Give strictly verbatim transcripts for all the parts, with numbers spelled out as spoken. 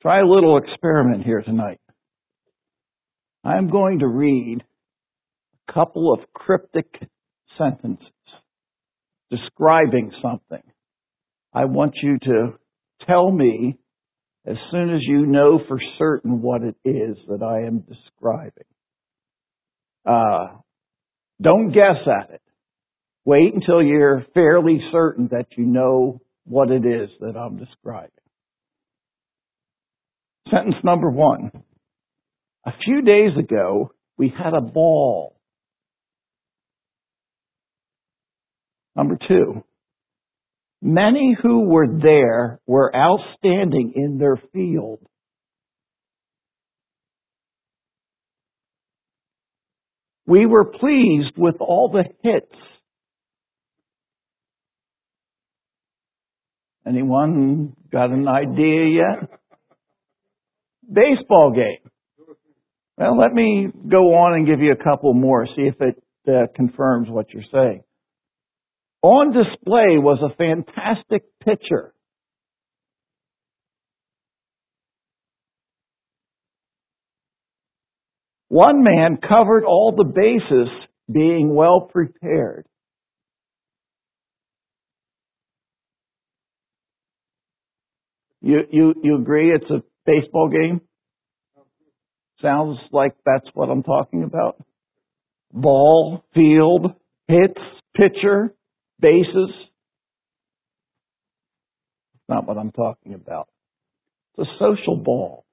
Try a little experiment here tonight. I'm going to read a couple of cryptic sentences describing something. I want you to tell me as soon as you know for certain what it is that I am describing. Uh, don't guess at it. Wait until you're fairly certain that you know what it is that I'm describing. Sentence number one. A few days ago, we had a ball. Number two. Many who were there were outstanding in their field. We were pleased with all the hits. Anyone got an idea yet? Baseball game. Well, let me go on and give you a couple more, see if it uh, confirms what you're saying. On display was a fantastic pitcher. One man covered all the bases, being well prepared. You, you, you agree it's a baseball game? Sounds like that's what I'm talking about. Ball, field, hits, pitcher, bases. Not what I'm talking about. It's a social ball.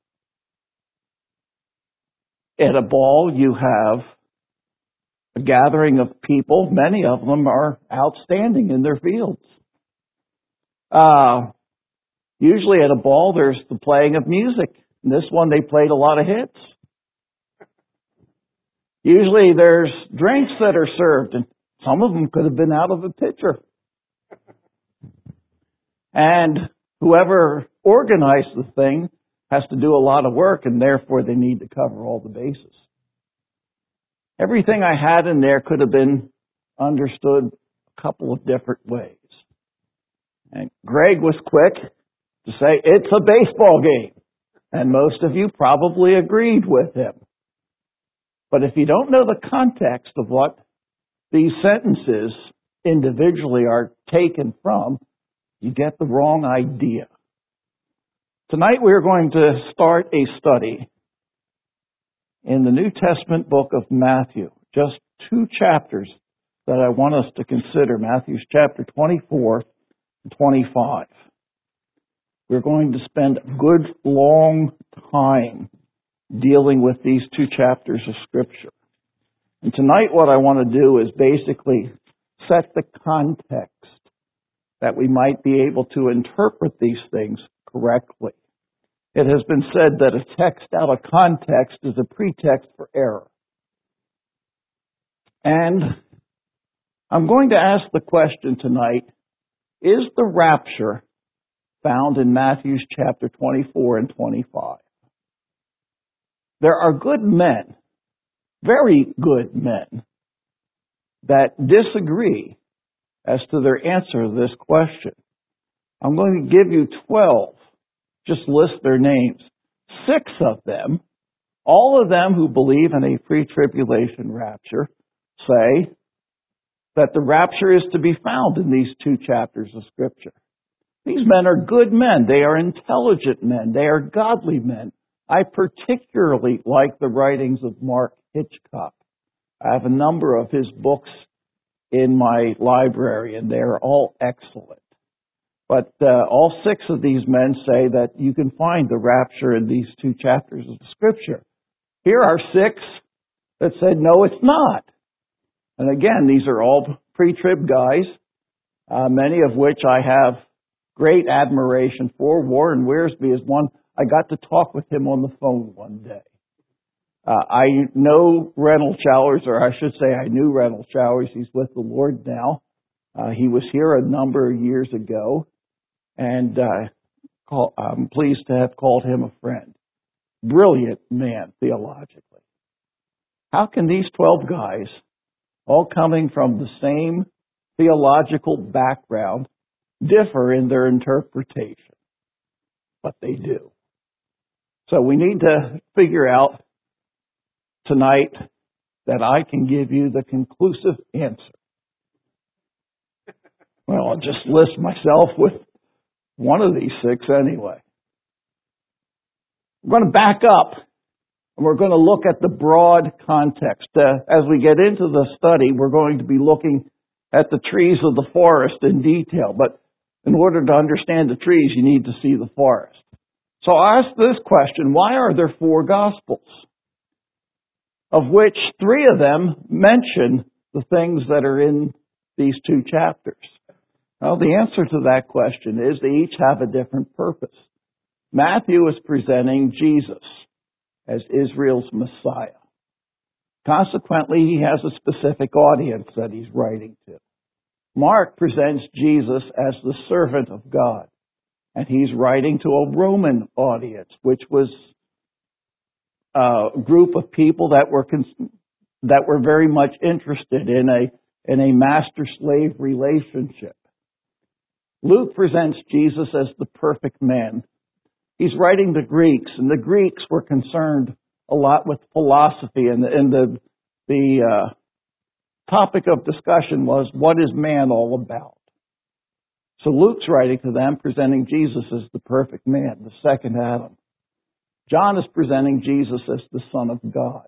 At a ball, you have a gathering of people. Many of them are outstanding in their fields. Uh, usually at a ball, there's the playing of music. In this one, they played a lot of hits. Usually there's drinks that are served, and some of them could have been out of a pitcher. And whoever organized the thing has to do a lot of work, and therefore they need to cover all the bases. Everything I had in there could have been understood a couple of different ways. And Greg was quick to say, it's a baseball game. And most of you probably agreed with him. But if you don't know the context of what these sentences individually are taken from, you get the wrong idea. Tonight we are going to start a study in the New Testament book of Matthew. Just two chapters that I want us to consider. Matthew's chapter twenty-four and twenty-five. We're going to spend a good long time dealing with these two chapters of Scripture. And tonight what I want to do is basically set the context that we might be able to interpret these things correctly. It has been said that a text out of context is a pretext for error. And I'm going to ask the question tonight, is the rapture found in Matthew's chapter twenty-four and twenty-five? There are good men, very good men, that disagree as to their answer to this question. I'm going to give you twelve. Just list their names. Six of them, all of them who believe in a pre-tribulation rapture, say that the rapture is to be found in these two chapters of Scripture. These men are good men. They are intelligent men. They are godly men. I particularly like the writings of Mark Hitchcock. I have a number of his books in my library, and they are all excellent. But uh, all six of these men say that you can find the rapture in these two chapters of the Scripture. Here are six that said, no, it's not. And again, these are all pre-trib guys, uh, many of which I have great admiration for. Warren Wiersbe is one. I got to talk with him on the phone one day. Uh, I know Reynolds Showers, or I should say I knew Reynolds Showers. He's with the Lord now. Uh, he was here a number of years ago. And uh, call, I'm pleased to have called him a friend. Brilliant man, theologically. How can these twelve guys, all coming from the same theological background, differ in their interpretation? But they do. So we need to figure out tonight that I can give you the conclusive answer. Well, I'll just list myself with one of these six anyway. We're going to back up and we're going to look at the broad context. Uh, as we get into the study, we're going to be looking at the trees of the forest in detail. But in order to understand the trees, you need to see the forest. So I ask this question: why are there four Gospels, of which three of them mention the things that are in these two chapters? Well, the answer to that question is they each have a different purpose. Matthew is presenting Jesus as Israel's Messiah. Consequently, he has a specific audience that he's writing to. Mark presents Jesus as the servant of God, and he's writing to a Roman audience, which was a group of people that were that were very much interested in a in a master-slave relationship. Luke presents Jesus as the perfect man. He's writing to Greeks, and the Greeks were concerned a lot with philosophy, and the, and the, the uh, topic of discussion was, what is man all about? So Luke's writing to them, presenting Jesus as the perfect man, the second Adam. John is presenting Jesus as the Son of God,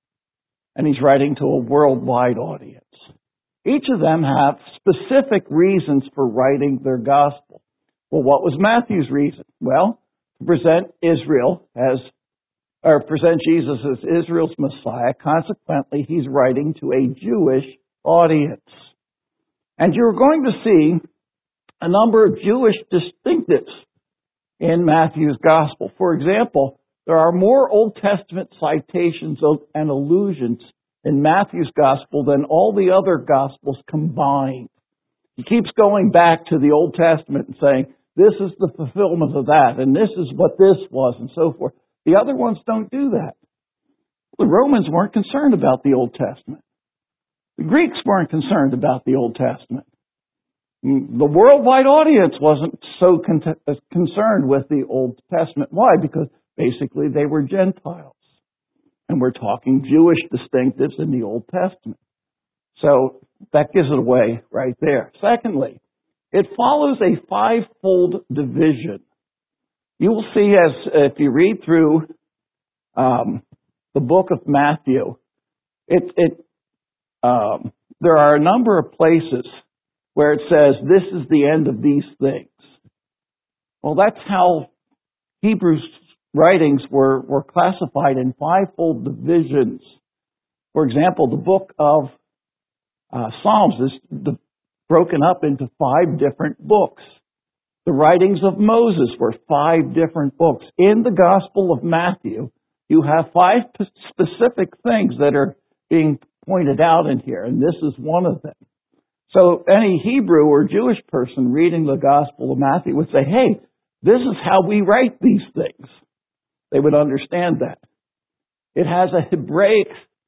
and he's writing to a worldwide audience. Each of them have specific reasons for writing their gospel. Well, what was Matthew's reason? Well, to present Israel as, or present Jesus as Israel's Messiah. Consequently, he's writing to a Jewish audience. And you're going to see a number of Jewish distinctives in Matthew's gospel. For example, there are more Old Testament citations and allusions in Matthew's gospel than all the other gospels combined. He keeps going back to the Old Testament and saying, this is the fulfillment of that, and this is what this was, and so forth. The other ones don't do that. The Romans weren't concerned about the Old Testament. The Greeks weren't concerned about the Old Testament. The worldwide audience wasn't so con- concerned with the Old Testament. Why? Because basically they were Gentiles. And we're talking Jewish distinctives in the Old Testament. So that gives it away right there. Secondly, it follows a fivefold division. You will see as if you read through um, the book of Matthew, it, it um, there are a number of places where it says, this is the end of these things. Well, that's how Hebrews writings were, were classified in fivefold divisions. For example, the book of uh, Psalms is the, broken up into five different books. The writings of Moses were five different books. In the Gospel of Matthew, you have five p- specific things that are being pointed out in here, and this is one of them. So any Hebrew or Jewish person reading the Gospel of Matthew would say, hey, this is how we write these things. They would understand that. It has a Hebraic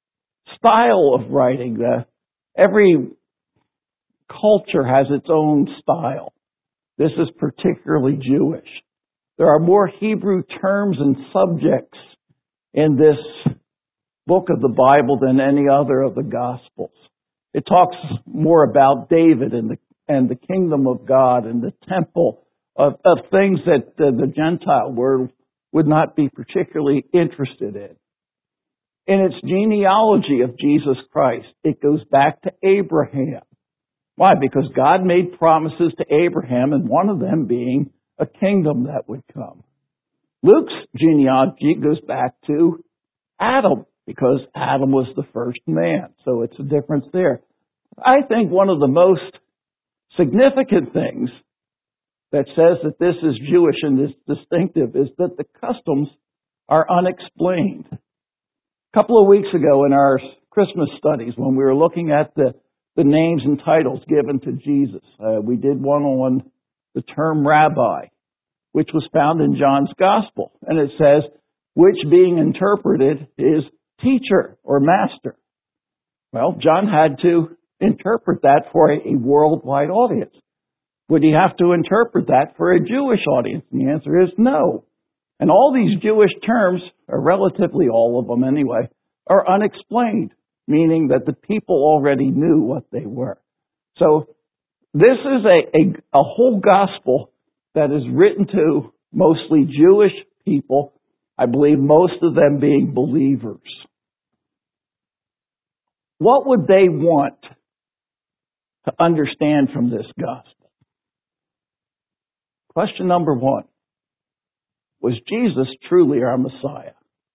style of writing. The, every culture has its own style. This is particularly Jewish. There are more Hebrew terms and subjects in this book of the Bible than any other of the Gospels. It talks more about David and the, and the kingdom of God and the temple of, of things that uh, the Gentile world would not be particularly interested in. In its genealogy of Jesus Christ, it goes back to Abraham. Why? Because God made promises to Abraham, and one of them being a kingdom that would come. Luke's genealogy goes back to Adam, because Adam was the first man. So it's a difference there. I think one of the most significant things that says that this is Jewish and is distinctive is that the customs are unexplained. A couple of weeks ago in our Christmas studies, when we were looking at the, the names and titles given to Jesus, uh, we did one on the term rabbi, which was found in John's Gospel. And it says, which being interpreted is teacher or master. Well, John had to interpret that for a, a worldwide audience. Would he have to interpret that for a Jewish audience? And the answer is no. And all these Jewish terms, or relatively all of them anyway, are unexplained, meaning that the people already knew what they were. So this is a, a, a whole gospel that is written to mostly Jewish people, I believe most of them being believers. What would they want to understand from this gospel? Question number one. Was Jesus truly our Messiah?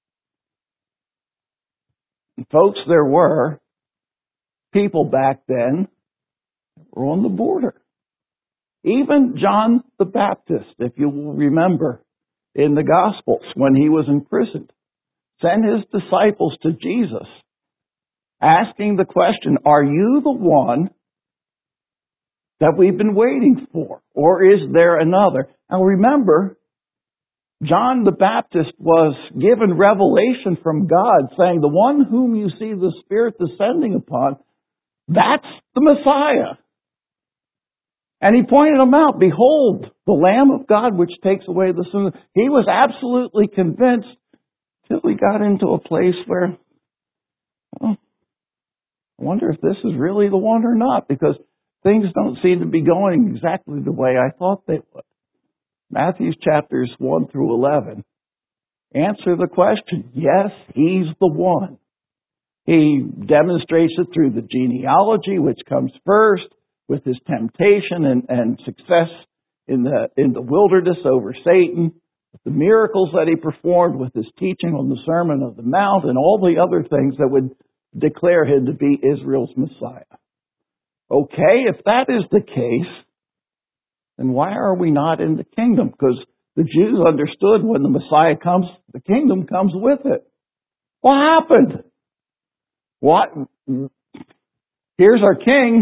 And folks, there were people back then that were on the border. Even John the Baptist, if you will remember in the Gospels when he was imprisoned, sent his disciples to Jesus asking the question, are you the one that we've been waiting for? Or is there another? Now remember, John the Baptist was given revelation from God saying, the one whom you see the Spirit descending upon, that's the Messiah. And he pointed them out, behold, the Lamb of God which takes away the sin. He was absolutely convinced till he got into a place where, well, I wonder if this is really the one or not, because things don't seem to be going exactly the way I thought they would. Matthew chapters one through eleven answer the question. Yes, he's the one. He demonstrates it through the genealogy, which comes first, with his temptation and, and success in the in the wilderness over Satan, with the miracles that he performed, with his teaching on the Sermon on the Mount, and all the other things that would declare him to be Israel's Messiah. Okay, if that is the case, then why are we not in the kingdom? Because the Jews understood when the Messiah comes, the kingdom comes with it. What happened? What? Here's our king.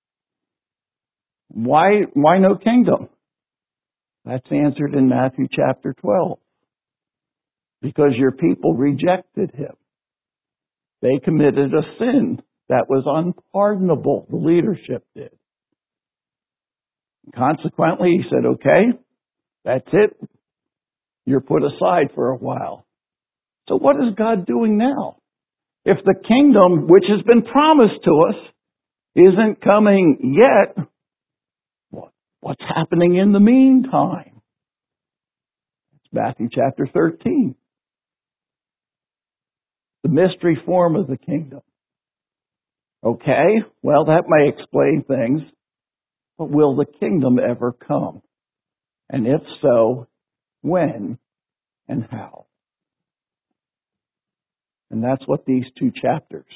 Why, why no kingdom? That's answered in Matthew chapter twelve. Because your people rejected him. They committed a sin that was unpardonable. The leadership did. Consequently, he said, okay, that's it. You're put aside for a while. So what is God doing now? If the kingdom, which has been promised to us, isn't coming yet, what's happening in the meantime? It's Matthew chapter thirteen. The mystery form of the kingdom. Okay, well, that may explain things, but will the kingdom ever come? And if so, when and how? And that's what these two chapters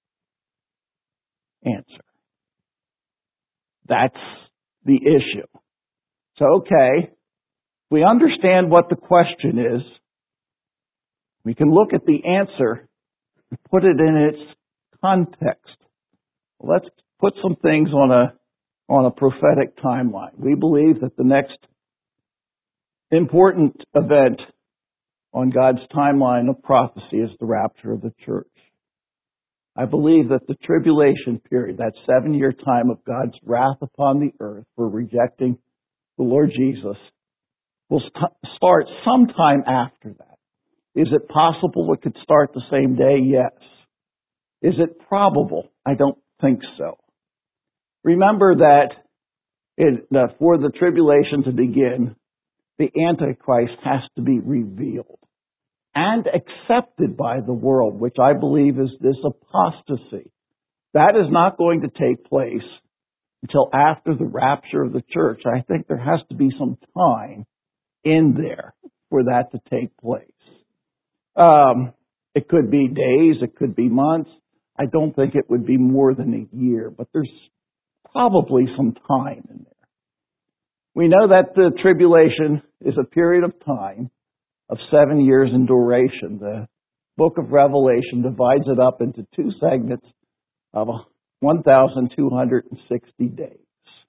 answer. That's the issue. So, okay, we understand what the question is. We can look at the answer and put it in its context. Let's put some things on a on a prophetic timeline. We believe that the next important event on God's timeline of prophecy is the rapture of the church. I believe that the tribulation period, that seven-year time of God's wrath upon the earth for rejecting the Lord Jesus, will st- start sometime after that. Is it possible it could start the same day? Yes. Is it probable? I don't think so. Remember that it, uh, for the tribulation to begin, the Antichrist has to be revealed and accepted by the world, which I believe is this apostasy. That is not going to take place until after the rapture of the church. I think there has to be some time in there for that to take place. Um, it could be days, it could be months. I don't think it would be more than a year, but there's probably some time in there. We know that the tribulation is a period of time of seven years in duration. The book of Revelation divides it up into two segments of one thousand two hundred sixty days.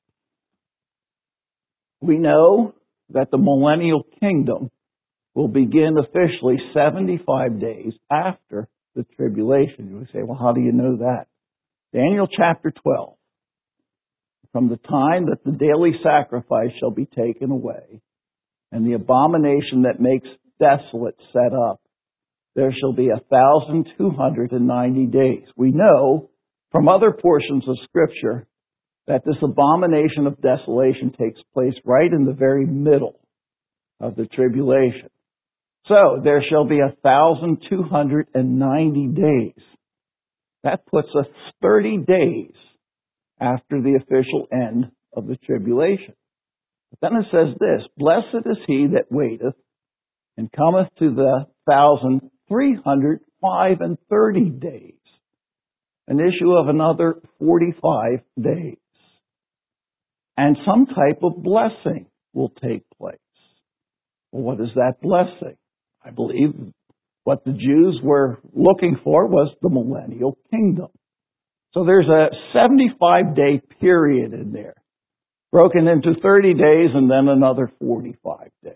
We know that the millennial kingdom will begin officially seventy-five days after the tribulation. You would say, well, how do you know that? Daniel chapter twelve. From the time that the daily sacrifice shall be taken away, and the abomination that makes desolate set up, there shall be a thousand two hundred and ninety days. We know from other portions of Scripture that this abomination of desolation takes place right in the very middle of the tribulation. So there shall be a thousand two hundred and ninety days. That puts us thirty days after the official end of the tribulation. But then it says this, blessed is he that waiteth, and cometh to the thousand three hundred five and thirty days, an issue of another forty-five days. And some type of blessing will take place. Well, what is that blessing? I believe what the Jews were looking for was the millennial kingdom. So there's a seventy-five day period in there, broken into thirty days and then another forty-five days.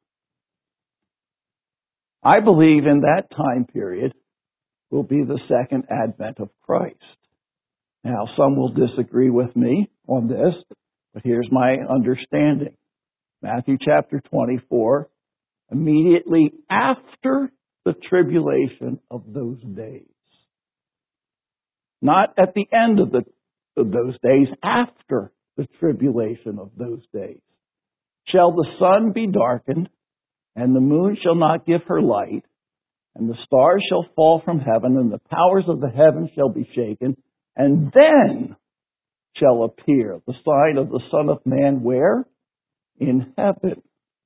I believe in that time period will be the second advent of Christ. Now, some will disagree with me on this, but here's my understanding. Matthew chapter twenty-four, immediately after the tribulation of those days. Not at the end of, the, of those days, after the tribulation of those days. Shall the sun be darkened, and the moon shall not give her light, and the stars shall fall from heaven, and the powers of the heavens shall be shaken, and then shall appear the sign of the Son of Man where? In heaven.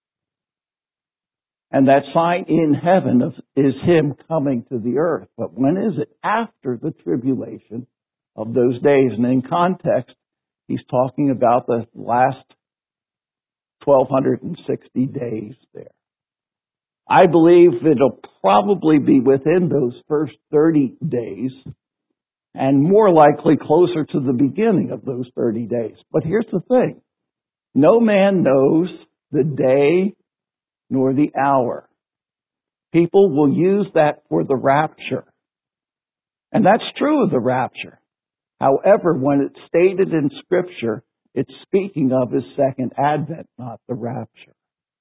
And that sign in heaven is Him coming to the earth. But when is it? After the tribulation of those days. And in context, He's talking about the last twelve sixty days there. I believe it'll probably be within those first thirty days, and more likely closer to the beginning of those thirty days. But here's the thing. No man knows the day nor the hour. People will use that for the rapture. And that's true of the rapture. However, when it's stated in Scripture, it's speaking of His second advent, not the rapture.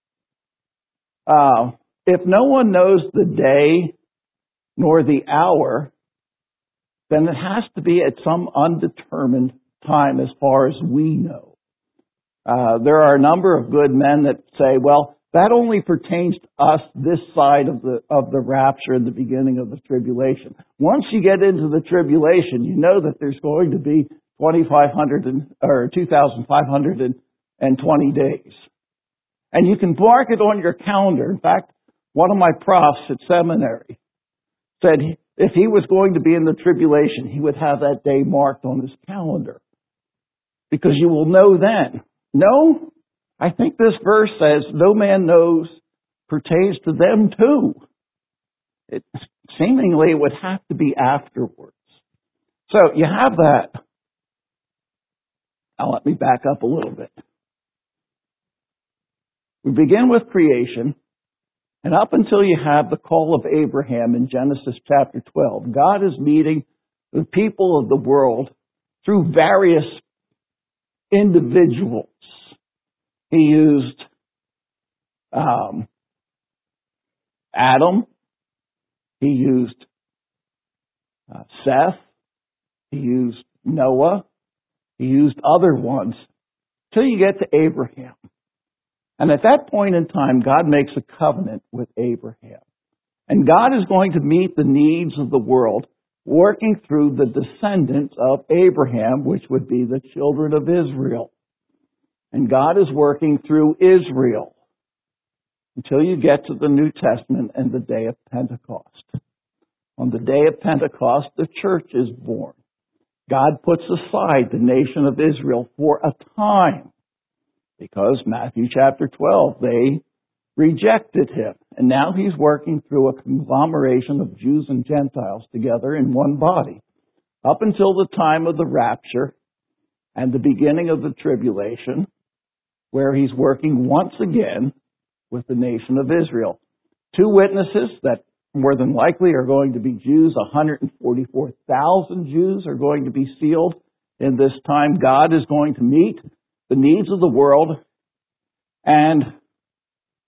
Uh, if no one knows the day nor the hour, then it has to be at some undetermined time as far as we know. Uh, there are a number of good men that say, well, that only pertains to us this side of the of the rapture and the beginning of the tribulation. Once you get into the tribulation, you know that there's going to be twenty-five hundred and, or two thousand five hundred twenty days. And you can mark it on your calendar. In fact, one of my profs at seminary said if he was going to be in the tribulation, he would have that day marked on his calendar. Because you will know then. No, I think this verse says, no man knows pertains to them too. It, seemingly it would have to be afterwards. So you have that. Now let me back up a little bit. We begin with creation, and up until you have the call of Abraham in Genesis chapter twelve, God is meeting the people of the world through various individuals. He used um, Adam. He used uh, Seth. He used Noah. He used other ones till you get to Abraham. And at that point in time, God makes a covenant with Abraham. And God is going to meet the needs of the world, working through the descendants of Abraham, which would be the children of Israel. And God is working through Israel until you get to the New Testament and the day of Pentecost. On the day of Pentecost, the church is born. God puts aside the nation of Israel for a time because Matthew chapter twelve, they rejected Him. And now He's working through a conglomeration of Jews and Gentiles together in one body up until the time of the rapture and the beginning of the tribulation, where He's working once again with the nation of Israel. Two witnesses that more than likely are going to be Jews. one hundred forty-four thousand Jews are going to be sealed in this time. God is going to meet the needs of the world, and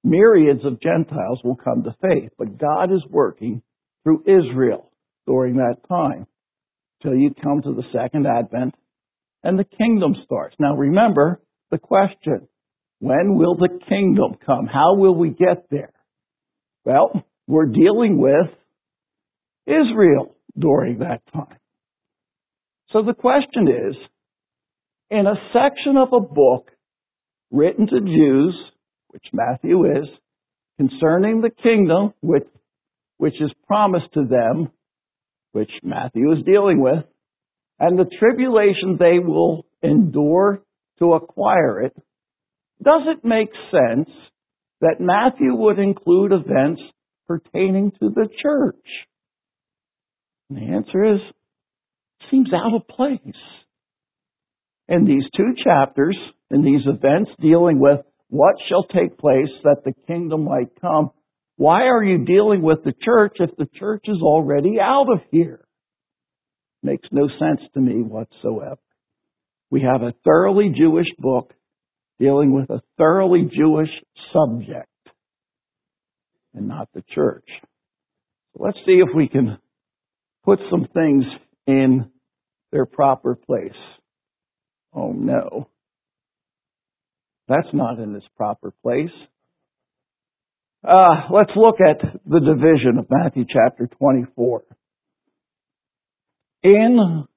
myriads of Gentiles will come to faith. But God is working through Israel during that time till you come to the second advent and the kingdom starts. Now remember the question, when will the kingdom come? How will we get there? Well, we're dealing with Israel during that time. So the question is, in a section of a book written to Jews, which Matthew is, concerning the kingdom, which, which is promised to them, which Matthew is dealing with, and the tribulation they will endure to acquire it, does it make sense that Matthew would include events pertaining to the church? And the answer is, it seems out of place. In these two chapters, in these events dealing with what shall take place that the kingdom might come, why are you dealing with the church if the church is already out of here? Makes no sense to me whatsoever. We have a thoroughly Jewish book dealing with a thoroughly Jewish subject and not the church. So let's see if we can put some things in their proper place. Oh no. That's not in its proper place. Uh, let's look at the division of Matthew chapter twenty-four. In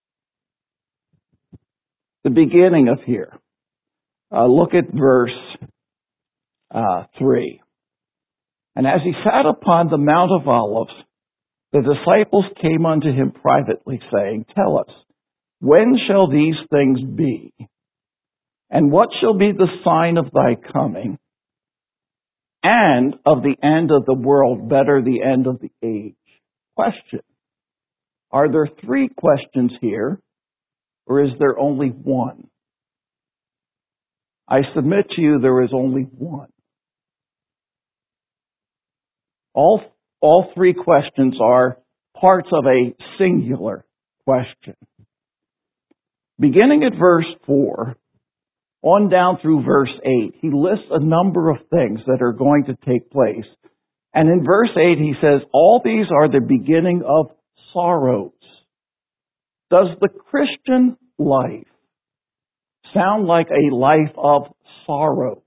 the beginning of here, uh, look at verse uh, three. And as he sat upon the Mount of Olives, the disciples came unto him privately, saying, Tell us, when shall these things be? And what shall be the sign of thy coming? And of the end of the world, better the end of the age? Question. Are there three questions here, or is there only one? I submit to you there is only one. All, all three questions are parts of a singular question. Beginning at verse four, on down through verse eight, he lists a number of things that are going to take place. And in verse eight, he says, all these are the beginning of sorrows. Does the Christian life sound like a life of sorrows?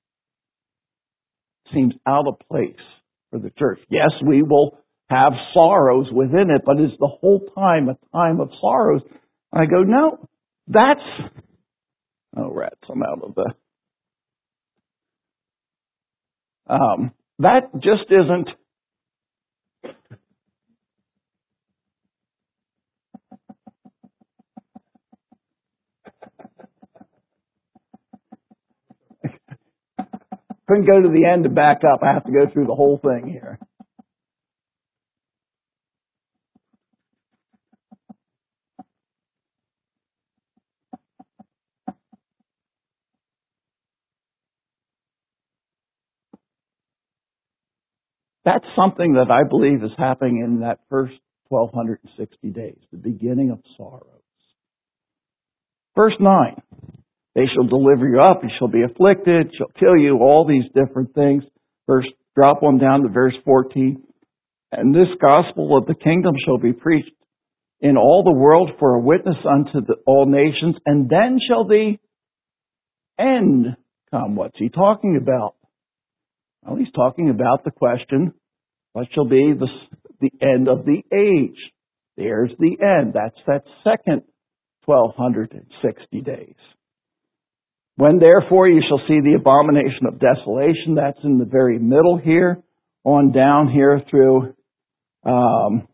Seems out of place for the church. Yes, we will have sorrows within it, but is the whole time a time of sorrows? And I go, no, that's... Oh, rats, I'm out of the... Um, that just isn't... Couldn't go to the end to back up. I have to go through the whole thing here. That's something that I believe is happening in that first twelve sixty days, the beginning of sorrows. Verse nine, they shall deliver you up, you shall be afflicted, shall kill you, all these different things. Verse, drop on down to verse fourteen. And this gospel of the kingdom shall be preached in all the world for a witness unto the, all nations, and then shall the end come. What's he talking about? Well, he's talking about the question, what shall be the, the end of the age? There's the end. That's that second twelve sixty days. When therefore you shall see the abomination of desolation, that's in the very middle here, on down here through um,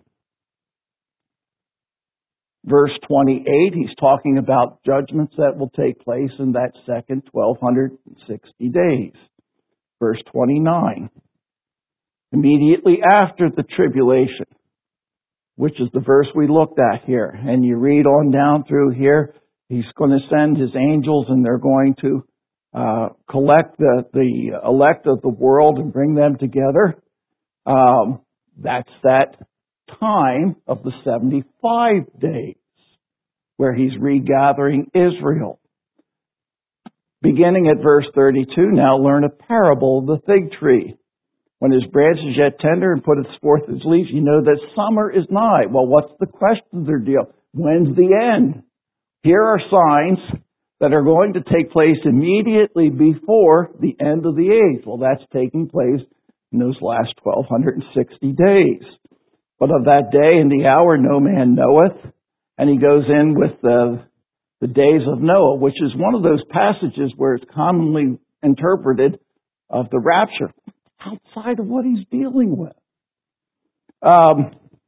verse twenty-eight, he's talking about judgments that will take place in that second twelve sixty days. Verse twenty-nine, immediately after the tribulation, which is the verse we looked at here. And you read on down through here, he's going to send his angels and they're going to uh, collect the, the elect of the world and bring them together. Um, that's that time of the seventy-five days where he's regathering Israel. Beginning at verse thirty-two, now learn a parable of the fig tree. When his branch is yet tender and putteth forth his leaves, you know that summer is nigh. Well, what's the question or deal? When's the end? Here are signs that are going to take place immediately before the end of the age. Well, that's taking place in those last twelve sixty days. But of that day and the hour no man knoweth. And he goes in with the, the days of Noah, which is one of those passages where it's commonly interpreted of the rapture, outside of what he's dealing with. Um,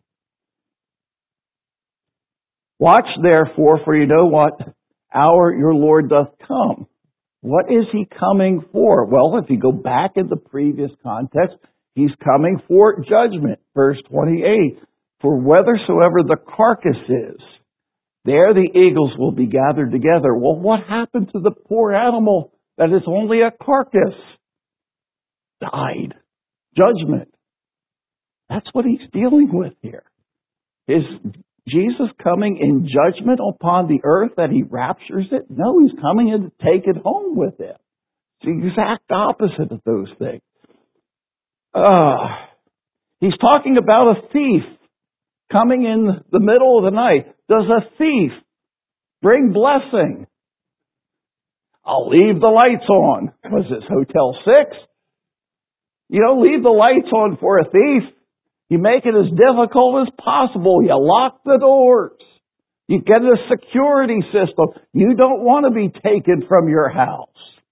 Watch therefore, for you know what hour your Lord doth come. What is he coming for? Well, if you go back in the previous context, he's coming for judgment. Verse twenty-eight, for whithersoever the carcass is, there the eagles will be gathered together. Well, what happened to the poor animal that is only a carcass? Died. Judgment. That's what he's dealing with here. Is Jesus coming in judgment upon the earth that he raptures it? No, he's coming in to take it home with him. It's the exact opposite of those things. Uh, he's talking about a thief coming in the middle of the night. Does a thief bring blessing? I'll leave the lights on. Was this Hotel six? You don't leave the lights on for a thief. You make it as difficult as possible. You lock the doors. You get a security system. You don't want to be taken from your house.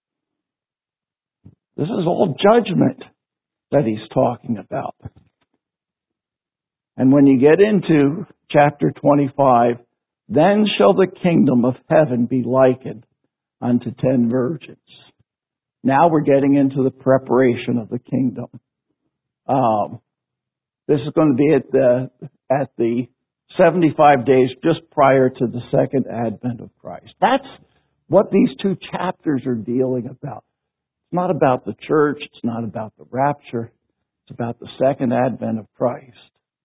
This is all judgment that he's talking about. And when you get into chapter twenty-five, then shall the kingdom of heaven be likened unto ten virgins. Now we're getting into the preparation of the kingdom. Um, this is going to be at the, at the seventy-five days just prior to the second advent of Christ. That's what these two chapters are dealing about. It's not about the church. It's not about the rapture. It's about the second advent of Christ.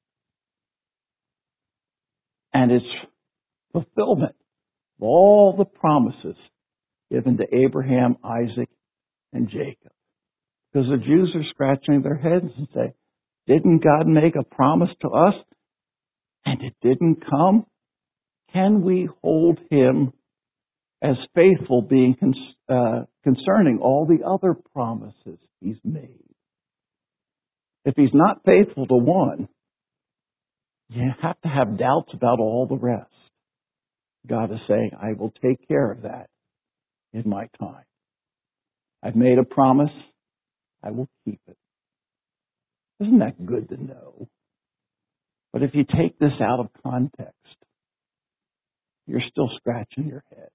And its fulfillment of all the promises given to Abraham, Isaac, and Jacob. Because the Jews are scratching their heads and say, didn't God make a promise to us and it didn't come? Can we hold him as faithful, being uh, concerning all the other promises he's made? If he's not faithful to one, you have to have doubts about all the rest. God is saying, I will take care of that in my time. I've made a promise. I will keep it. Isn't that good to know? But if you take this out of context, you're still scratching your head.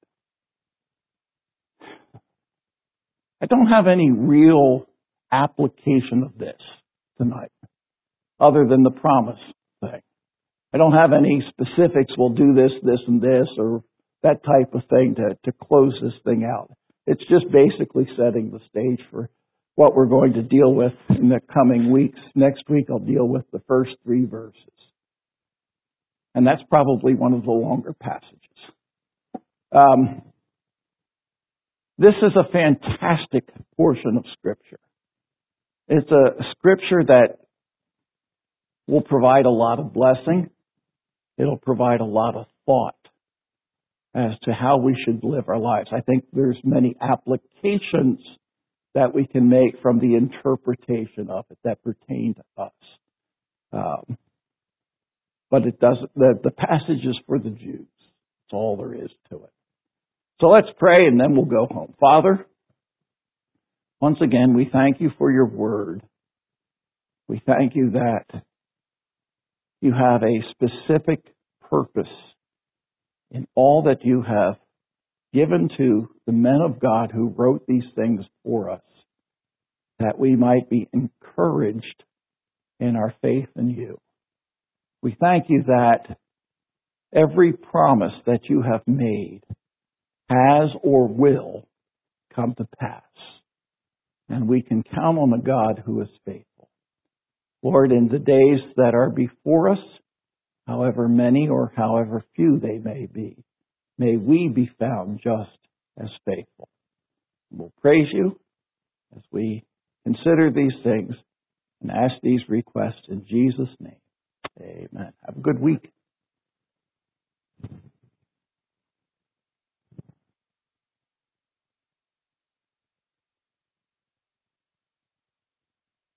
I don't have any real application of this tonight, other than the promise thing. I don't have any specifics, we'll do this, this, and this, or that type of thing to, to close this thing out. It's just basically setting the stage for what we're going to deal with in the coming weeks. Next week I'll deal with the first three verses. And that's probably one of the longer passages. Um, this is a fantastic portion of Scripture. It's a Scripture that will provide a lot of blessing. It'll provide a lot of thought as to how we should live our lives. I think there's many applications that we can make from the interpretation of it that pertain to us. Um, but it doesn't, the, the passage is for the Jews. That's all there is to it. So let's pray and then we'll go home. Father, once again, we thank you for your word. We thank you that you have a specific purpose in all that you have given to the men of God who wrote these things for us, that we might be encouraged in our faith in you. We thank you that every promise that you have made has or will come to pass. And we can count on a God who is faithful. Lord, in the days that are before us, however many or however few they may be, may we be found just as faithful. We'll praise you as we consider these things and ask these requests in Jesus' name. Amen. Have a good week.